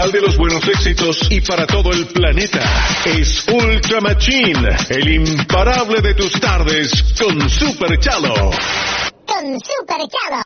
mundial de los buenos éxitos y para todo el planeta. Es Ultra Machine, el imparable de tus tardes con Super Chalo. Con Super Chalo.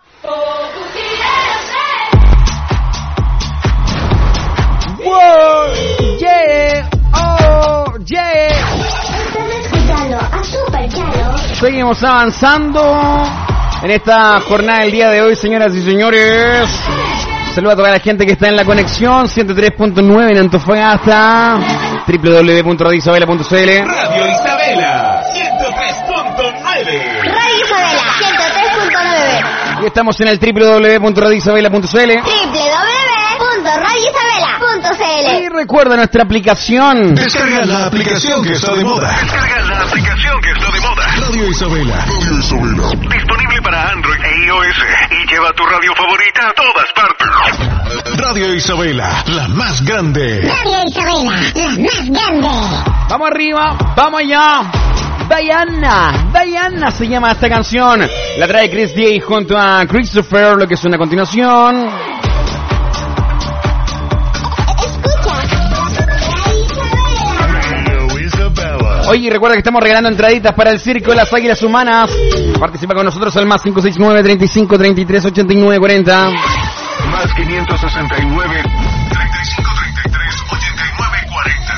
Wow, yeah, oh, yeah. Estás escuchando a Super Chalo. Seguimos avanzando en esta jornada del día de hoy, señoras y señores. Saludos a toda la gente que está en la conexión 103.9 en Antofagasta, www.radioisabela.cl. Radio Isabela 103.9. Radio Isabela 103.9. Y estamos en el www.radioisabela.cl. www.radioisabela.cl. Y recuerda nuestra aplicación. Descarga la aplicación que está de moda. Radio Isabela. Disponible para Android e iOS. Y lleva tu radio favorita a todas partes. Radio Isabela, la más grande. Radio Isabela, la más grande. Vamos arriba, vamos allá. Diana se llama esta canción. La trae Chris Day junto a Christopher, lo que suena a continuación. Oye, recuerda que estamos regalando entraditas para el Circo de las Águilas Humanas. Participa con nosotros al más 569 35 33 89 40. Más 569 35 33 89 40.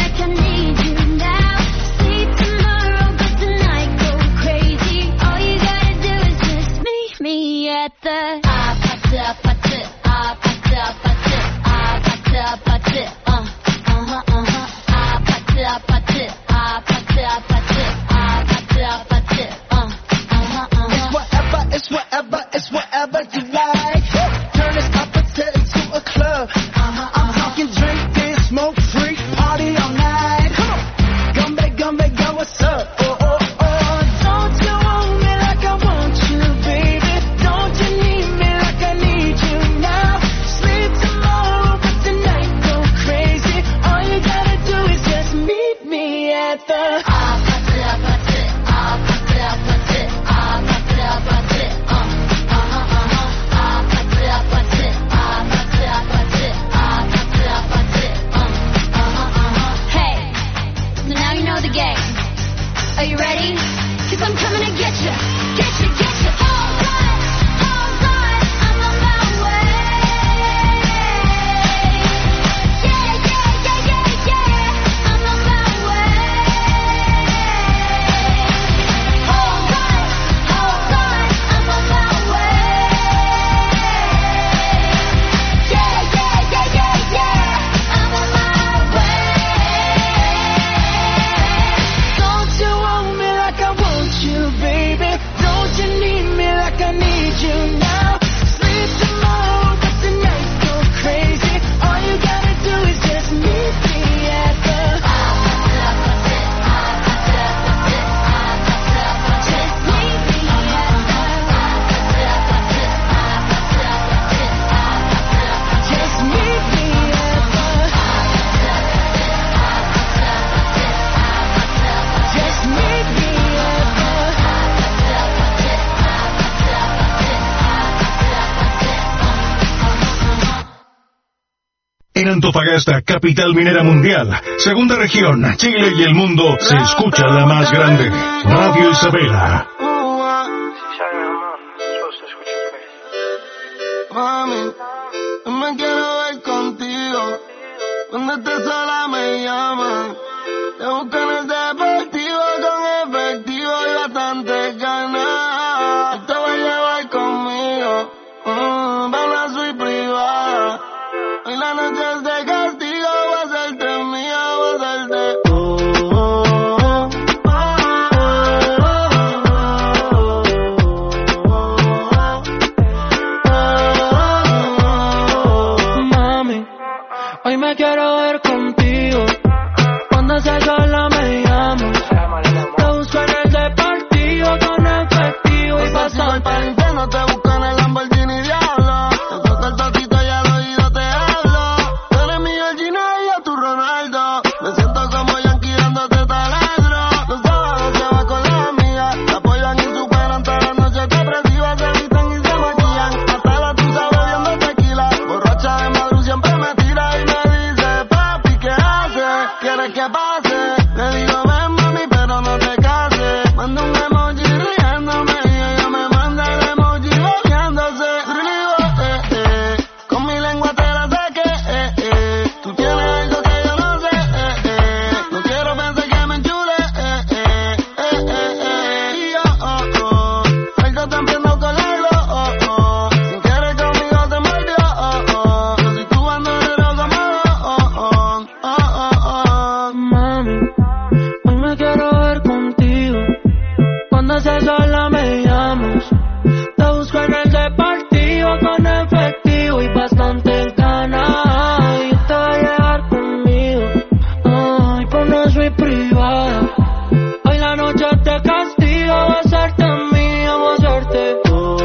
All you got ready? 'Cause I'm coming to get you, get you, get you. All right, I'm on my way. Yeah, yeah, yeah, yeah, yeah, I'm on my way. All right, I'm on my way. Yeah, yeah, yeah, yeah, yeah, I'm on my way. Don't you want me like I want you, baby? Don't you need me like I need you now? Sleep tomorrow, but tonight go crazy. All you gotta do is just meet me at the just meet me at the just meet me at the just meet me at the En Antofagasta, capital minera mundial, segunda región, Chile y el mundo, se escucha la más grande. Radio Isabela. Mami, me quiero ver contigo. Cuando estés sola me llaman. Te busco en el deportivo con efectivo y bastante ganas. Te voy a llevar conmigo para una suite privada. Hoy la noche es de castigo, voy a hacerte mía, voy a hacerte. Mami, hoy me quiero ver contigo. Cuando se sola me llamas. Te busco en el deportivo con efectivo y paso Para el infierno te busco en el Lamborghini Diablo. Te toco el toquito y al oído te hablo. Tú eres mi Georgina y yo tu Ronaldo. Me siento como Yankee dándote taladro. Los sábados se va con las amigas. Te apoyan y superan todas las noches depresivas. Se visten y se maquillan. Hasta la tusa bebiendo tequila. Borracha de Madrid siempre me tira y me dice: papi, ¿qué haces? ¿Quieres que pase? Le digo: ven mami, pero no te cases. Mando un emoji riéndome y ella me manda el emoji bobeándose. Le digo, con mi lengua te la saqué, tú tienes algo que yo no sé, no quiero pensar que me enchule, y yo, algo te emprendo con la glow, si quieres conmigo te mordió, yo soy tu bandolero como Mami, hoy me quiero ver contigo. Cuando se sola me llamas. Te busco en el deportivo con efectivo y bastante ganas. Y te voy a llevar conmigo. Ay, por una suite privada. Hoy la noche te castigo, voy a hacerte mía, voy a hacerte.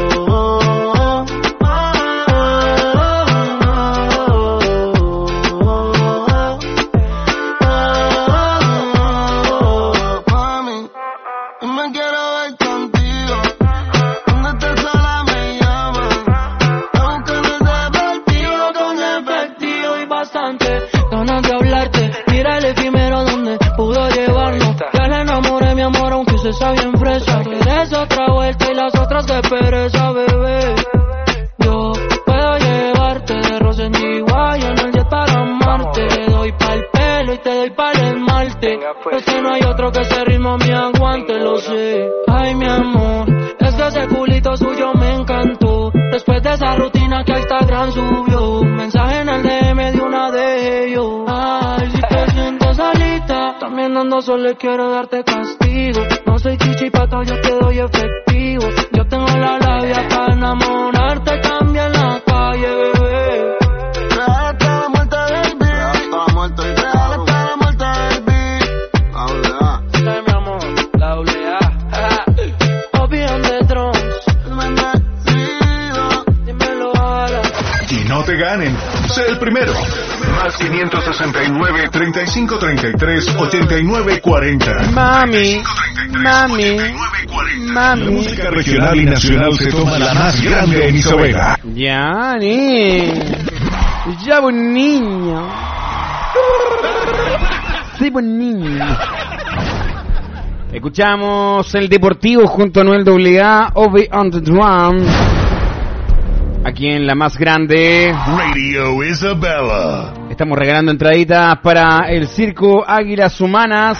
Mami, me quiero ver contigo. Cuando estés sola me llaman. Te busco en el deportivo con Efectivo y bastante ganas de hablarte. Mira el efímero donde pudo llevarnos. Ya le enamoré, mi amor, aunque usted está bien fresa. Quieres otra vuelta y las otras de pereza, bebé. Yo puedo llevarte de Rosa en Chihuahua en el jet para amarte. Te doy pa'l pelo y te doy pa'l esmalte. Es que no hay otro que ese ritmo me aguante, lo sé. Ay, mi amor, es que ese culito suyo me encantó. Después de esa rutina que a Instagram subió, un mensaje en el DM de una de ellos. Ay, si te sientes solita, también ando solo y quiero darte castigo. No soy chichipata, yo te doy efectivo. Yo tengo la labia para enamorarte, cambia en la calle, bebé. real hasta la muerte, baby. Real hasta la muerte, real hasta la muerte, baby. Sí, mi amor, la AA. Obi on the drums, Bendecido. dímelo ahora. Y no te ganen. Sé el primero. Más 569 3533 8940. Mami, mami, La música regional y nacional se toma la más grande en Isabela. Yani. Ya buen niño. Sí, buen niño. Escuchamos el Deportivo junto a Noel AA, Obi on the Drum. Aquí en la más grande Radio Isabela. estamos regalando entraditas para el circo Águilas Humanas.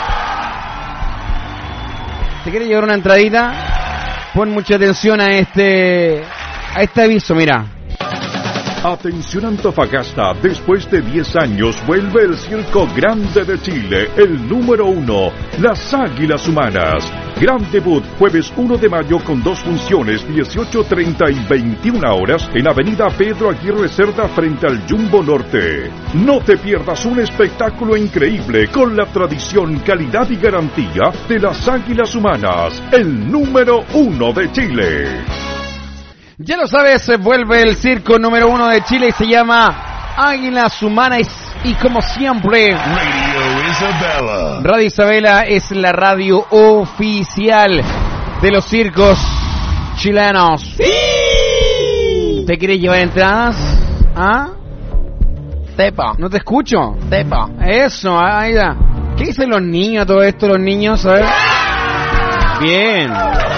¿Te quieres llevar una entradita? Pon mucha atención a este aviso, mira. Atención Antofagasta, después de 10 años vuelve el Circo Grande de Chile, el número 1, las Águilas Humanas. Gran debut, jueves 1 de mayo con 2 funciones, 18:30 y 21 horas, en Avenida Pedro Aguirre Cerda frente al Jumbo Norte. No te pierdas un espectáculo increíble con la tradición, calidad y garantía de las Águilas Humanas, el número 1 de Chile. Ya lo sabes, vuelve el circo número 1 de Chile y se llama Águilas Humanas. Y como siempre, Radio Isabela. Radio Isabela es la radio oficial de los circos chilenos. ¡Sí! ¿Te quieres llevar entradas? ¿Ah? Tepa. ¿No te escucho? Tepa. Eso, ahí da. ¿Qué dicen los niños a todo esto, los niños? A ver. Bien.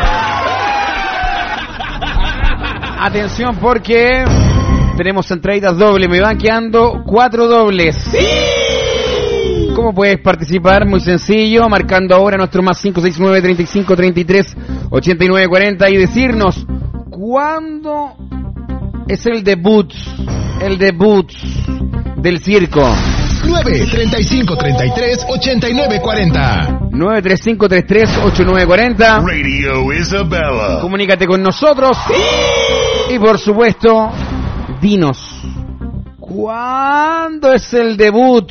Atención porque tenemos entraditas dobles, me van quedando 4 dobles. ¡Sí! ¿Cómo puedes participar? Muy sencillo, marcando ahora nuestro más 569 35 33 89 40 y decirnos cuándo es el debut del circo. 935-33-8940. 935-33-8940. Radio Isabela. Comunícate con nosotros. ¡Sí! Y por supuesto, dinos, ¿cuándo es el debut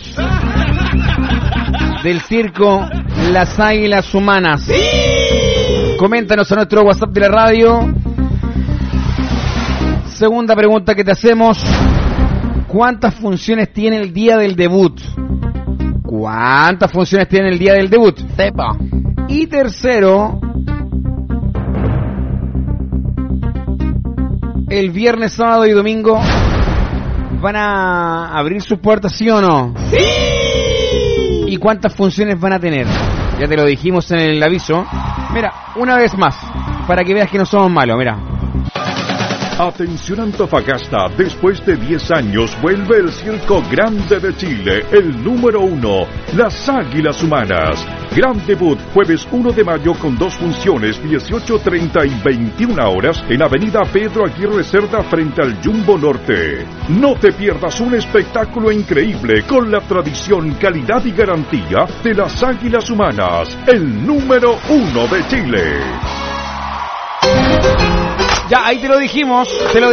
del circo Las Águilas Humanas? ¡Sí! Coméntanos a nuestro WhatsApp de la radio. Segunda pregunta que te hacemos: ¿cuántas funciones tiene el día del debut? ¿Cuántas funciones tiene el día del debut? Sepa. Y tercero, el viernes, sábado y domingo van a abrir sus puertas, ¿sí o no? ¡Sí! ¿Y cuántas funciones van a tener? Ya te lo dijimos en el aviso. Mira, una vez más, para que veas que no somos malos, mira. Atención Antofagasta, después de 10 años vuelve el Circo Grande de Chile, el número 1, las Águilas Humanas. Gran debut, jueves 1 de mayo con 2 funciones, 18:30 y 21 horas, en Avenida Pedro Aguirre Cerda frente al Jumbo Norte. No te pierdas un espectáculo increíble con la tradición, calidad y garantía de las Águilas Humanas, el número 1 de Chile. Ya, ahí te lo dijimos.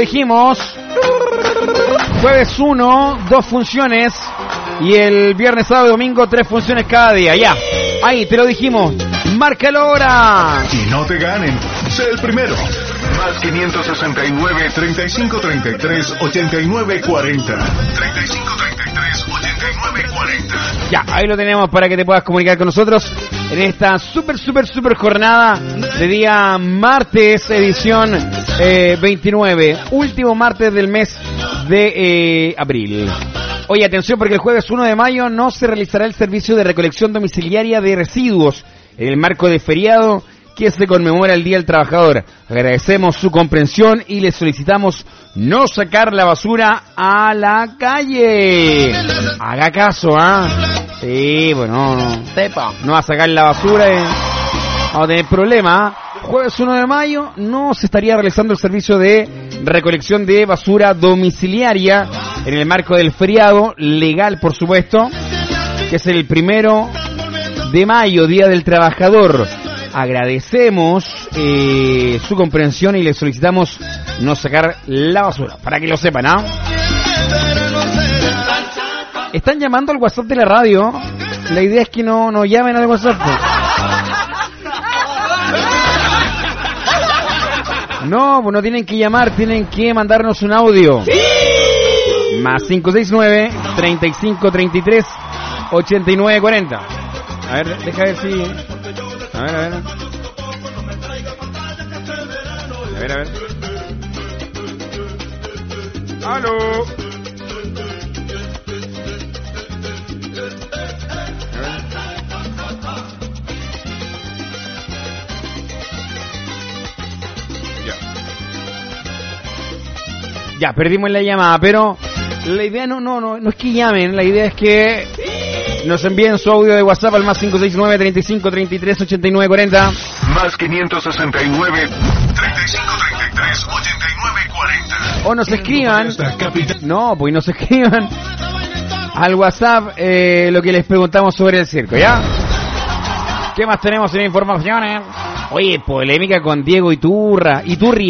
Jueves 1, 2 funciones. Y el viernes, sábado y domingo, 3 funciones cada día. Ya, ahí te lo dijimos. Márcalo ahora. Y no te ganen, sé el primero. Más 569 3533 8940. 3533 8940. Ya, ahí lo tenemos para que te puedas comunicar con nosotros en esta super jornada de día martes, edición 29, último martes del mes de abril. Oye, atención, porque el jueves 1 de mayo no se realizará el servicio de recolección domiciliaria de residuos en el marco de feriado que se conmemora el Día del Trabajador. Agradecemos su comprensión y le solicitamos no sacar la basura a la calle. Haga caso, ¿ah? Sí, bueno, no. Sepa. No va a sacar la basura, vamos a tener problemas. Jueves 1 de mayo no se estaría realizando el servicio de recolección de basura domiciliaria en el marco del feriado legal, por supuesto, que es el 1 de mayo, Día del Trabajador. Agradecemos su comprensión y le solicitamos no sacar la basura, para que lo sepan, ¿ah? Están llamando al WhatsApp de la radio. La idea es que no llamen al WhatsApp. No, pues no tienen que llamar, tienen que mandarnos un audio. ¡Sí! Más 569 3533 8940. A ver, deja ver si... A ver. ¡Aló! Ya, perdimos la llamada, pero la idea no es que llamen, la idea es que nos envíen su audio de WhatsApp al más 569 35 33 89 40. Más 569 35 33 89 40. O nos escriban. No, pues nos escriban al WhatsApp lo que les preguntamos sobre el circo, ¿ya? ¿Qué más tenemos en informaciones? Oye, polémica con Diego Urrutia.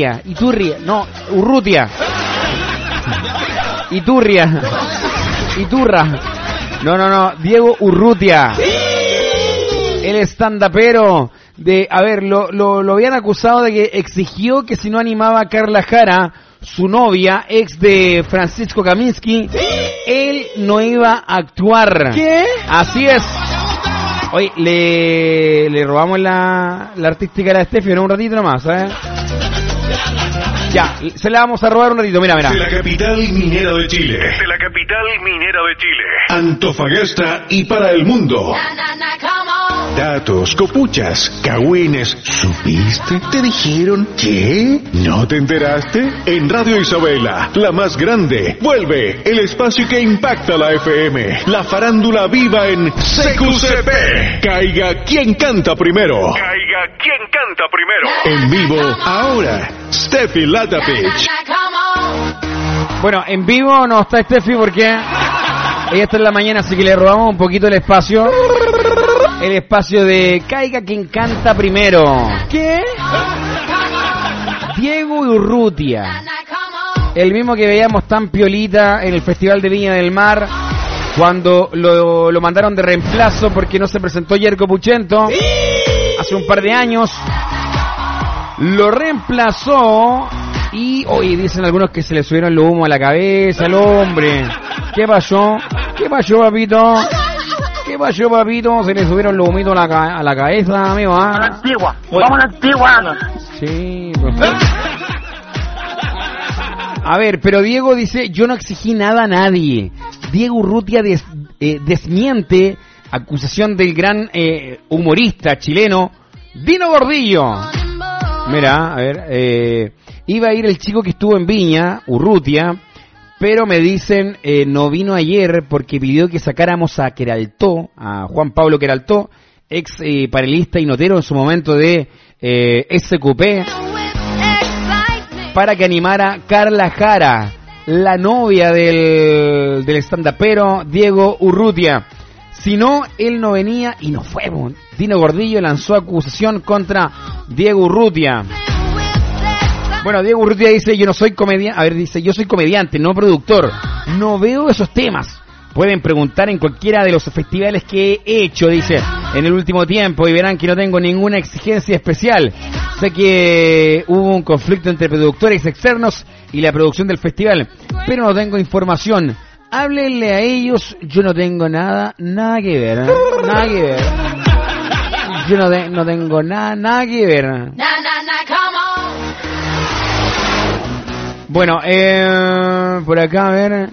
No, Diego Urrutia. El estandapero de, a ver, lo habían acusado de que exigió que si no animaba a Carla Jara, su novia, ex de Francisco Kaminsky, él no iba a actuar. ¿Qué? Así es. Oye, le robamos la artística a la Steffi, ¿no? Un ratito nomás, Ya, se la vamos a robar un ratito, mira. De la capital minera de Chile. Antofagasta y para el mundo. Datos, copuchas, cagüines. ¿Supiste? ¿Te dijeron qué? ¿No te enteraste? En Radio Isabela, la más grande, vuelve el espacio que impacta la FM. La farándula viva en CQCP. Caiga quien canta primero. En vivo, ahora, Steffi Latapich. Bueno, en vivo no está Steffi porque ella está en la mañana, así que le robamos un poquito el espacio. El espacio de Caiga quien canta primero. ¿Qué? Diego Urrutia, el mismo que veíamos tan piolita en el Festival de Viña del Mar, cuando lo mandaron de reemplazo porque no se presentó Yerko Puchento hace un par de años. Lo reemplazó y hoy dicen algunos que se le subieron los humos a la cabeza al hombre. ¿Qué pasó, papito? Se le subieron los humitos a la cabeza, amigo. Vamos a la antigua. Sí, pues. A ver, pero Diego dice, yo no exigí nada a nadie. Diego Urrutia desmiente acusación del gran humorista chileno Dino Gordillo. Mira, a ver, iba a ir el chico que estuvo en Viña, Urrutia, pero me dicen no vino ayer porque pidió que sacáramos a Queraltó, a Juan Pablo Queraltó, ex panelista y notero en su momento de SQP, para que animara Carla Jara, la novia del stand-upero Diego Urrutia. Si no, él no venía y no fue. Dino Gordillo lanzó acusación contra Diego Urrutia. Bueno, Diego Urrutia dice, yo no soy comediante. A ver, dice, yo soy comediante, no productor. No veo esos temas. Pueden preguntar en cualquiera de los festivales que he hecho, dice, en el último tiempo, y verán que no tengo ninguna exigencia especial. Sé que hubo un conflicto entre productores externos y la producción del festival, pero no tengo información. Háblenle a ellos, yo no tengo nada que ver, nada que ver. Yo no tengo nada que ver. Bueno, por acá, a ver.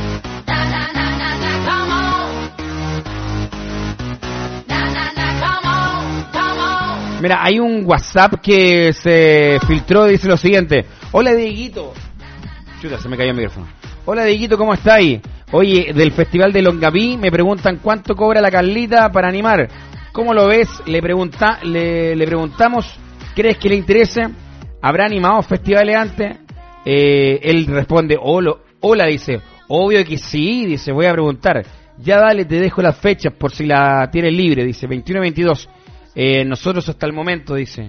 Mira, hay un WhatsApp que se filtró, dice lo siguiente. Hola, Dieguito. Chuta, se me cayó el micrófono. Hola, Dieguito, ¿cómo estáis? Oye, del Festival de Longaví me preguntan cuánto cobra la Carlita para animar. ¿Cómo lo ves? Le preguntamos, ¿crees que le interese? ¿Habrá animado festivales antes? Él responde, hola, dice, obvio que sí, dice, voy a preguntar. Ya dale, te dejo las fechas por si la tienes libre, dice, 21 y 22. Nosotros hasta el momento, dice.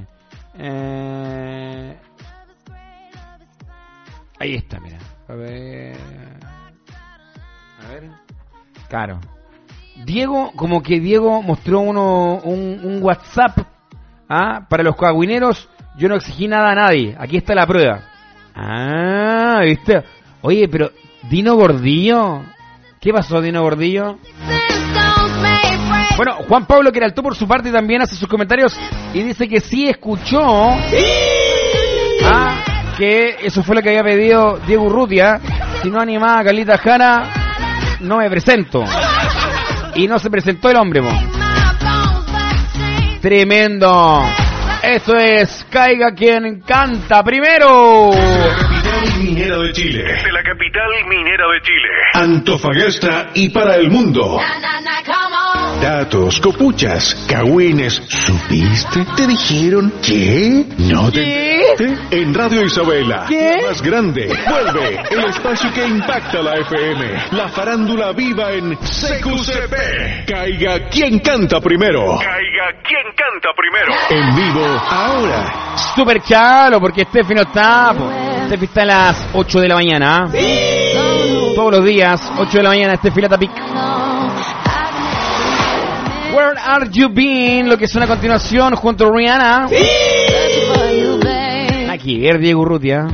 Ahí está, mira. A ver. Claro. Diego, como que Diego mostró un WhatsApp para los cagüineros. Yo no exigí nada a nadie. Aquí está la prueba. ¿Viste? Oye, pero Dino Gordillo. ¿Qué pasó, Dino Gordillo? Bueno, Juan Pablo Queraltó por su parte también hace sus comentarios y dice que sí escuchó que eso fue lo que había pedido Diego Urrutia. Si no animaba a Carlita Jara, no me presento. Y no se presentó el hombre, Tremendo. Esto es Caiga quien canta primero. minera de Chile. De la capital minera de Chile. Antofagasta y para el mundo. Datos, copuchas, cagüines. ¿Supiste? ¿Te dijeron qué? ¿No te enteraste? En Radio Isabela, ¿Qué? la más grande, vuelve el espacio que impacta la FM. La farándula viva en CQCP. Caiga quien canta primero. Caiga quien canta primero. En vivo, ahora. Súper chalo, porque Steffi no está. Po. Steffi está a las 8 de la mañana. ¿Sí? Todos los días, 8 de la mañana, Steffi la Tapic. Where Are You Been? Lo que suena a continuación junto a Rihanna. ¡Sí! Aquí, ver Diego Urrutia.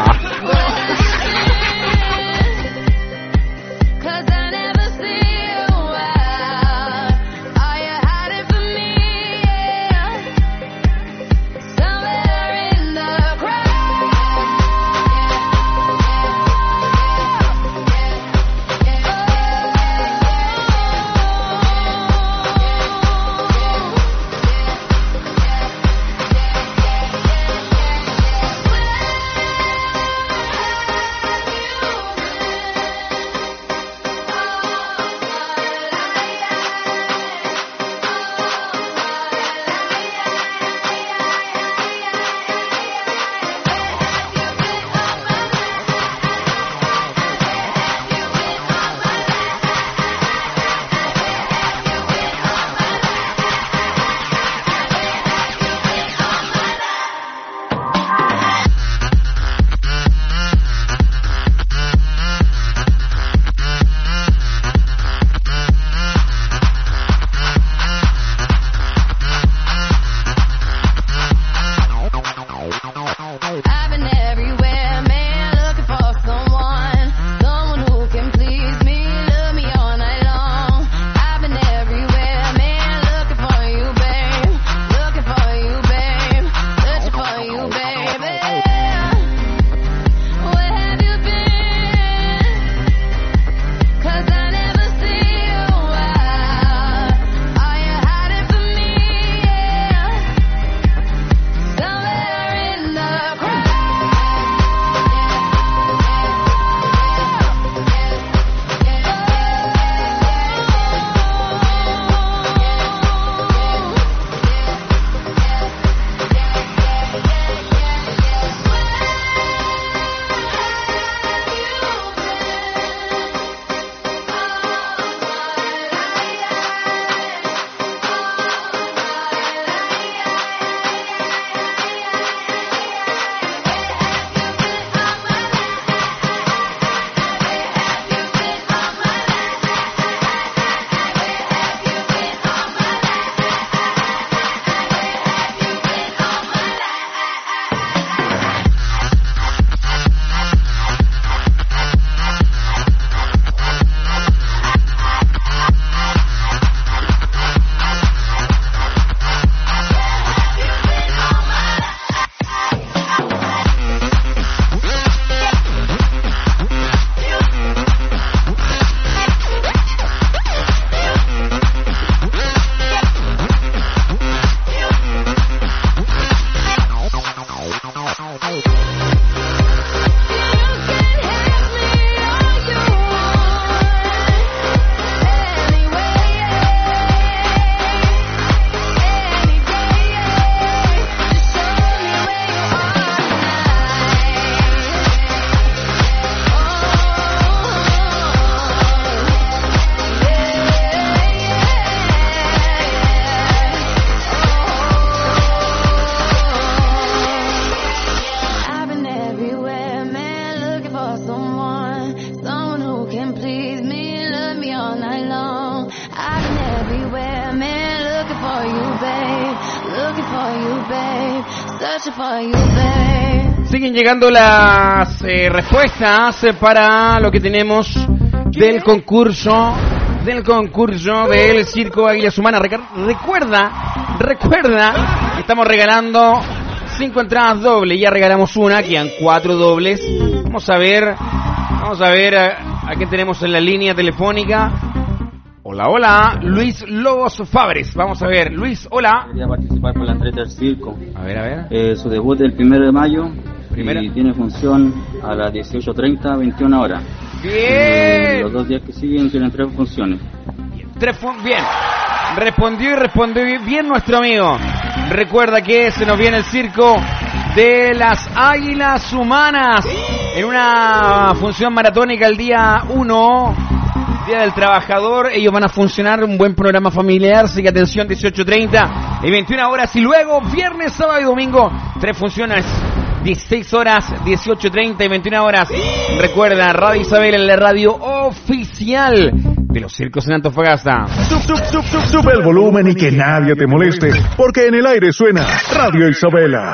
Siguen llegando las respuestas para lo que tenemos del concurso del Circo Águilas Humanas. Recuerda que estamos regalando 5 entradas dobles. Ya regalamos una, quedan 4 dobles. Vamos a ver a quién tenemos en la línea telefónica. Hola, Luis Lobos Fabres. Vamos a ver, Luis, hola. Quería participar por la entrega del circo. A ver. Su debut el 1 de mayo. Primera. Y tiene función a las 18:30, 21 horas. Bien. Los 2 días que siguen tienen 3 funciones. Bien. Respondió bien nuestro amigo. Recuerda que se nos viene el circo de las Águilas Humanas en una función maratónica el día 1, Día del Trabajador. Ellos van a funcionar un buen programa familiar, así que atención, 18:30 y 21 horas. Y luego viernes, sábado y domingo, 3 funciones, 16 horas, 18:30 y 21 horas. Recuerda, Radio Isabela, la radio oficial de los circos en Antofagasta. Sube el volumen y que nadie te moleste, porque en el aire suena Radio Isabela.